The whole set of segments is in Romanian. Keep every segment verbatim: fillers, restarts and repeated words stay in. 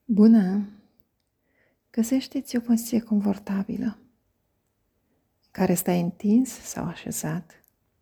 Bună! Găsește-ți o poziție confortabilă, în care stai întins sau așezat.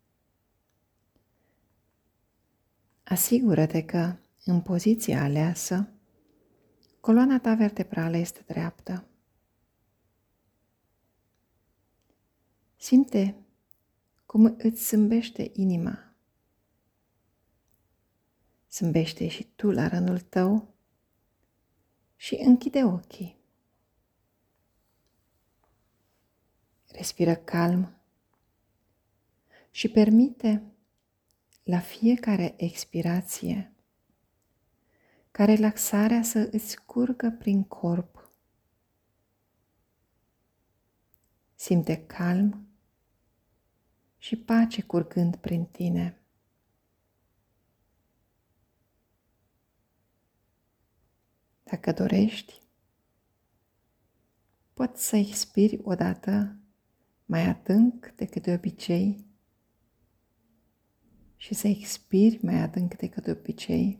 Asigură-te că, în poziția aleasă, coloana ta vertebrală este dreaptă. Simte cum îți zâmbește inima. Zâmbește și tu la rândul tău și închide ochii. Respiră calm și permite la fiecare expirație ca relaxarea să îți curgă prin corp. Simte calm și pace curgând prin tine. Dacă dorești, poți să expiri odată mai adânc decât de obicei și să expiri mai adânc decât de obicei.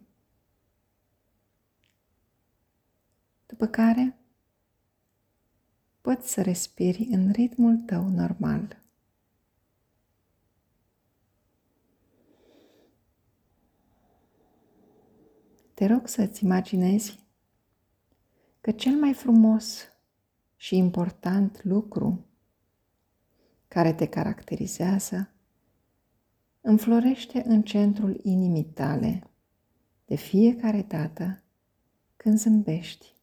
După care, poți să respiri în ritmul tău normal. Te rog să-ți imaginezi că cel mai frumos și important lucru care te caracterizează înflorește în centrul inimii tale de fiecare dată când zâmbești.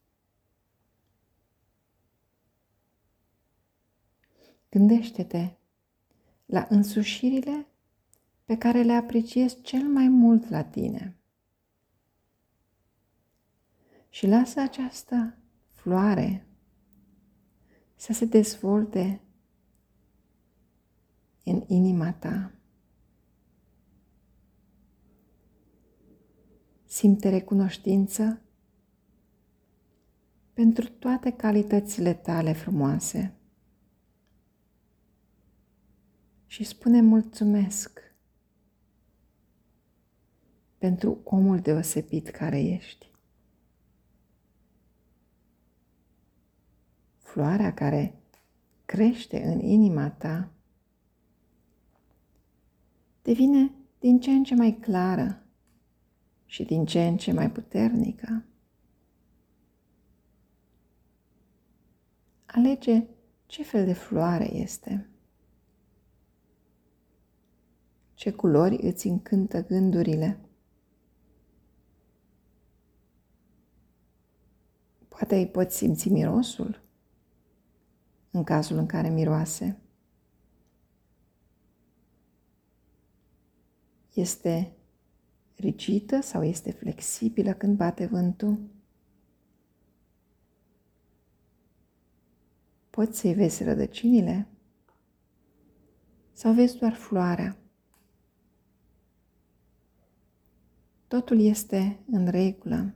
Gândește-te la însușirile pe care le apreciezi cel mai mult la tine și lasă această floare să se dezvolte în inima ta. Simte recunoștință pentru toate calitățile tale frumoase și spune mulțumesc pentru omul deosebit care ești. Floarea care crește în inima ta devine din ce în ce mai clară și din ce în ce mai puternică. Alege ce fel de floare este, ce culori îți încântă gândurile. Poate îi poți simți mirosul în cazul în care miroase. Este rigidă sau este flexibilă când bate vântul? Poți să-i vezi rădăcinile sau vezi doar floarea? Totul este în regulă.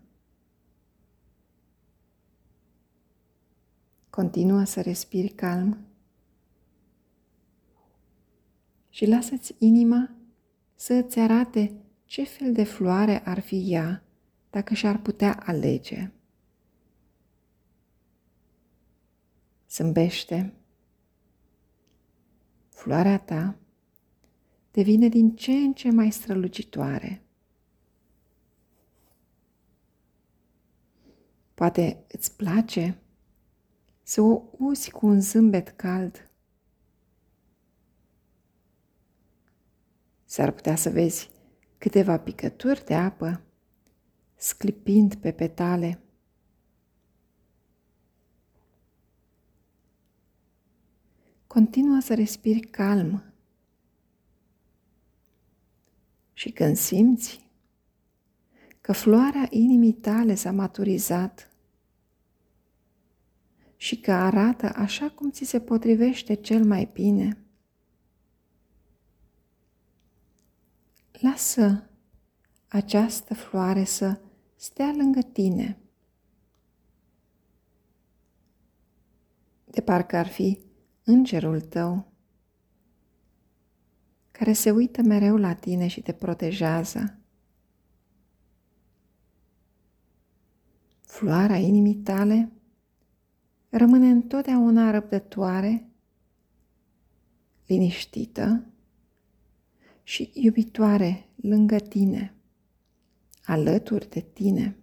Continuă să respiri calm și lasă-ți inima să îți arate ce fel de floare ar fi ea dacă și-ar putea alege. Zâmbește. Floarea ta devine din ce în ce mai strălucitoare. Poate îți place să o uzi cu un zâmbet cald. S-ar putea să vezi câteva picături de apă sclipind pe petale. Continuă să respiri calm și când simți că floarea inimii tale s-a maturizat și că arată așa cum ți se potrivește cel mai bine, lasă această floare să stea lângă tine, de parcă ar fi îngerul tău, care se uită mereu la tine și te protejează. floarea inimii tale rămâne întotdeauna răbdătoare, liniștită și iubitoare lângă tine, alături de tine.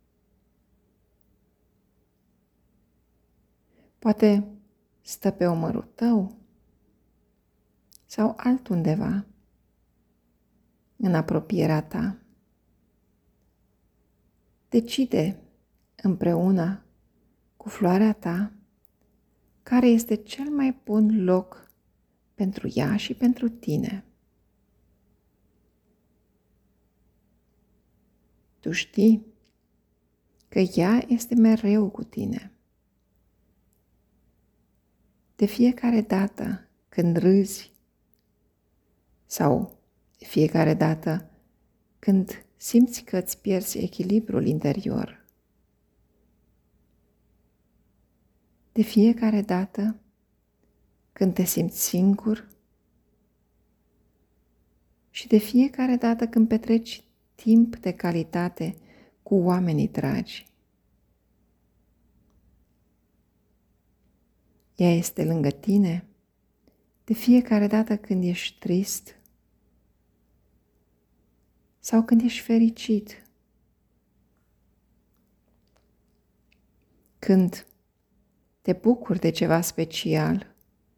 Poate stă pe umărul tău sau altundeva în apropierea ta. Decide împreună cu floarea ta care este cel mai bun loc pentru ea și pentru tine. Tu știi că ea este mereu cu tine. De fiecare dată când râzi sau de fiecare dată când simți că îți pierzi echilibrul interior, de fiecare dată când te simți singur și de fiecare dată când petreci timp de calitate cu oamenii dragi. Ea este lângă tine de fiecare dată când ești trist sau când ești fericit, când te bucuri de ceva special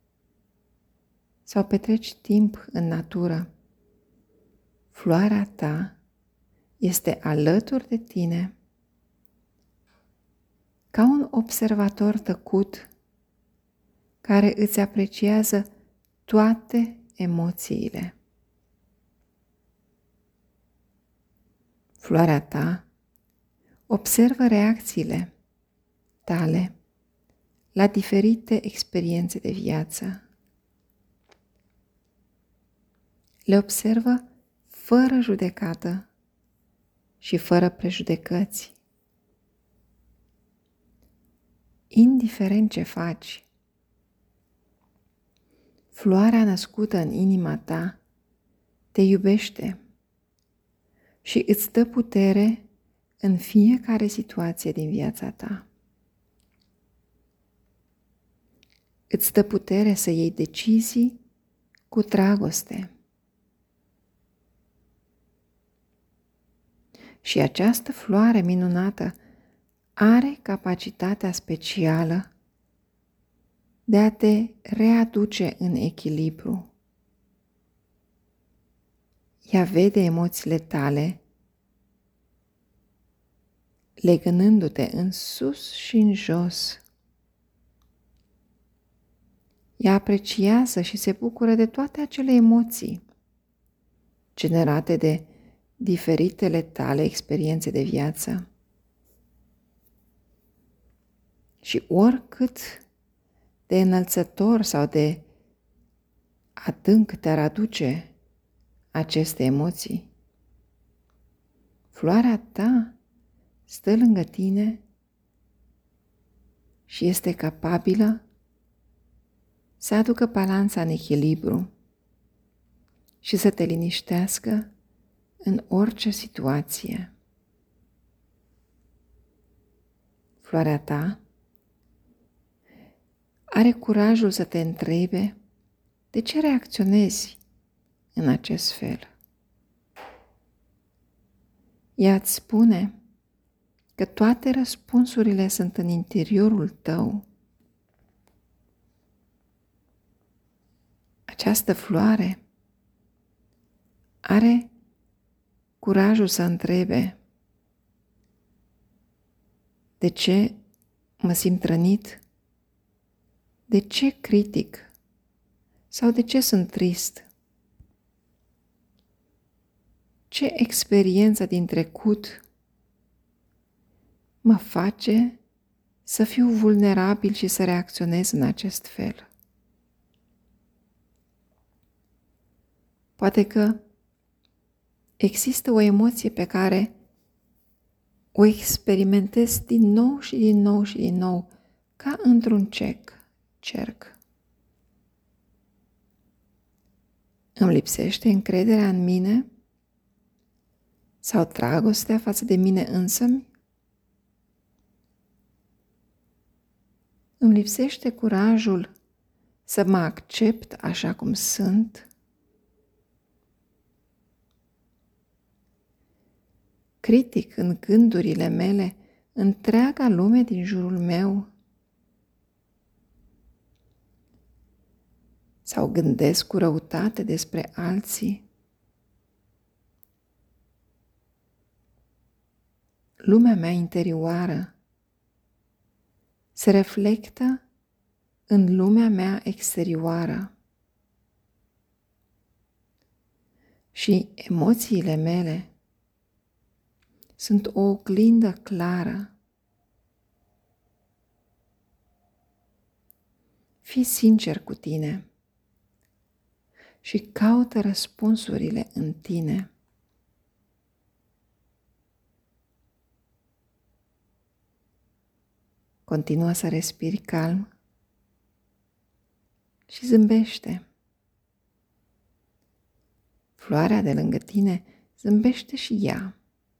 sau petreci timp în natură. Floarea ta este alături de tine ca un observator tăcut care îți apreciază toate emoțiile. Floarea ta observă reacțiile tale la diferite experiențe de viață. Le observă fără judecată și fără prejudecăți. Indiferent ce faci, floarea născută în inima ta te iubește și îți dă putere în fiecare situație din viața ta. Îți dă putere să iei decizii cu dragoste. Și această floare minunată are capacitatea specială de a te readuce în echilibru. Ea vede emoțiile tale legănându-te în sus și în jos. Ea apreciază și se bucură de toate acele emoții generate de diferitele tale experiențe de viață. Și oricât de înălțător sau de adânc te-ar aduce aceste emoții, floarea ta stă lângă tine și este capabilă să aducă balanța în echilibru și să te liniștească în orice situație. Floarea ta are curajul să te întrebe de ce reacționezi în acest fel. Ea îți spune că toate răspunsurile sunt în interiorul tău. Această floare are curajul să întrebe de ce mă simt rănit, de ce critic sau de ce sunt trist. Ce experiență din trecut mă face să fiu vulnerabil și să reacționez în acest fel? Poate că există o emoție pe care o experimentez din nou și din nou și din nou, ca într-un cerc. cerc. Îmi lipsește încrederea în mine sau dragostea față de mine însămi? Îmi lipsește curajul să mă accept așa cum sunt. Critic în gândurile mele întreaga lume din jurul meu. Sau gândesc cu răutate despre alții. Lumea mea interioară se reflectă în lumea mea exterioară și emoțiile mele sunt o oglindă clară. Fii sincer cu tine și caută răspunsurile în tine. Continuă să respiri calm și zâmbește. Floarea de lângă tine zâmbește și ea.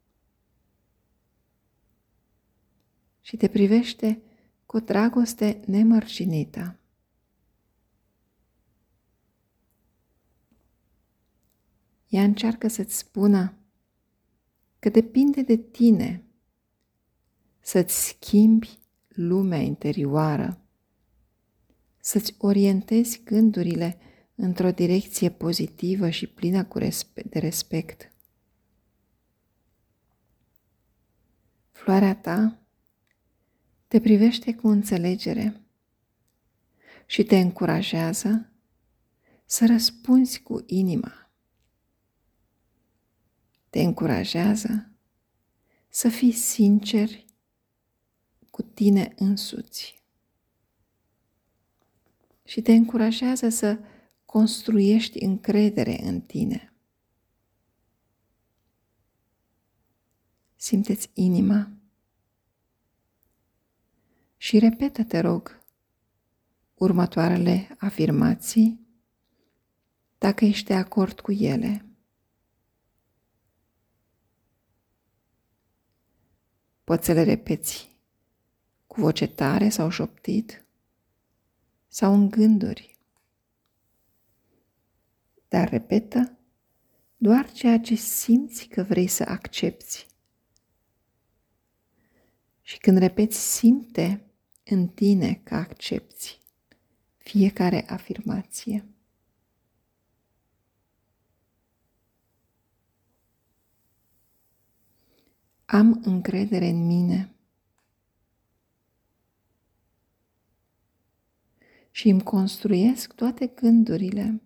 Și te privește cu o dragoste nemărginită. Ea încearcă să-ți spună că depinde de tine să-ți schimbi lumea interioară, să-ți orientezi gândurile într-o direcție pozitivă și plină de respect. Floarea ta te privește cu înțelegere și te încurajează să răspunzi cu inima. Te încurajează să fii sincer cu tine însuți și te încurajează să construiești încredere în tine. Simte-ți inima și repetă, te rog, următoarele afirmații dacă ești de acord cu ele. Poți să le repeți cu voce tare sau șoptit sau în gânduri. Dar repetă doar ceea ce simți că vrei să accepti. Și când repeți, simte în tine că accepti fiecare afirmație. Am încredere în mine și îmi construiesc toate gândurile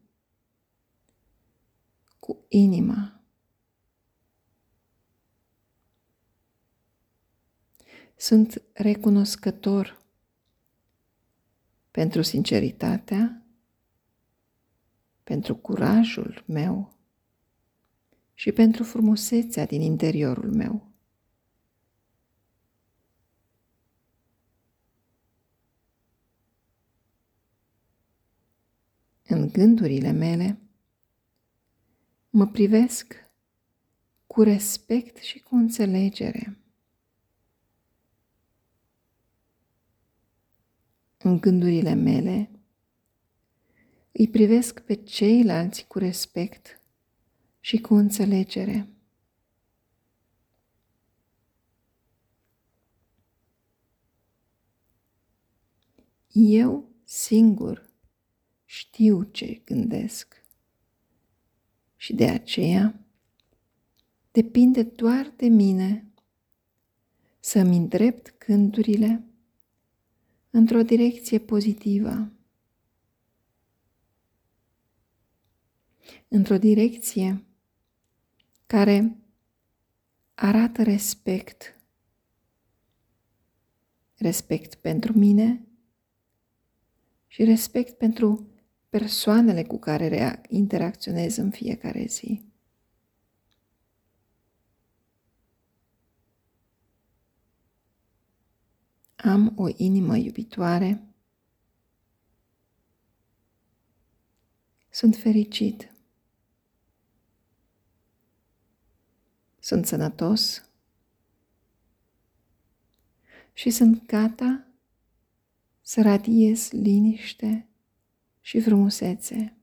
cu inima. Sunt recunoscător pentru sinceritatea, pentru curajul meu și pentru frumusețea din interiorul meu. În gândurile mele mă privesc cu respect și cu înțelegere. În gândurile mele îi privesc pe ceilalți cu respect și cu înțelegere. Eu singur știu ce gândesc și de aceea depinde doar de mine să-mi îndrept gândurile într-o direcție pozitivă, într-o direcție care arată respect, respect pentru mine și respect pentru persoanele cu care interacționez în fiecare zi. Am o inimă iubitoare. Sunt fericit. Sunt sănătos și sunt gata să radiezi liniște și frumusețe.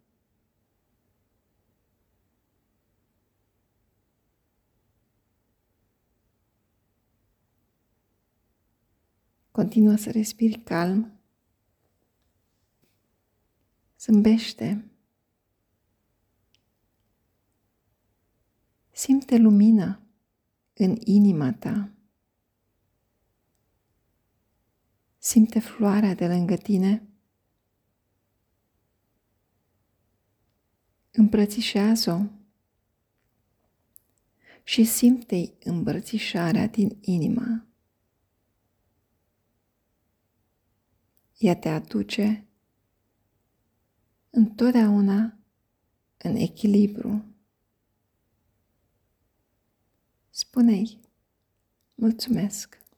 Continuă să respiri calm. Zâmbește. Simte lumina în inima ta. Simte floarea de lângă tine. Îmbrățișează-o și simte-i îmbrățișarea din inimă. Ea te aduce întotdeauna în echilibru. Spune-i, mulțumesc.